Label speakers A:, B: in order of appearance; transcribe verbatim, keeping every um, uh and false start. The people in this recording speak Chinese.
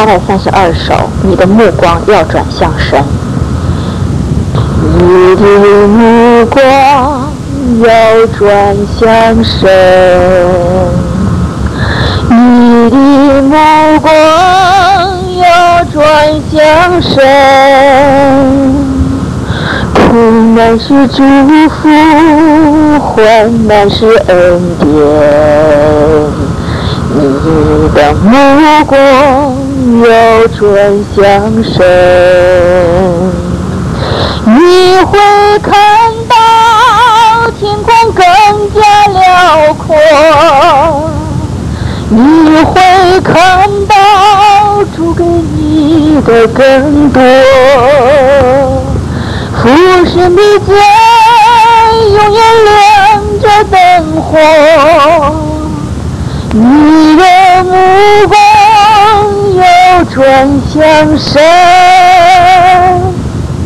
A: 八百三十二首，你的目光要转向神。你的目光要转向神，你的目光要转向神。苦难是祝福，患难是恩典。你的目光要转向神，你会看到天空更加辽阔，你会看到主给你的更多。父神的嘴永远亮着灯火，你的目光要转向神。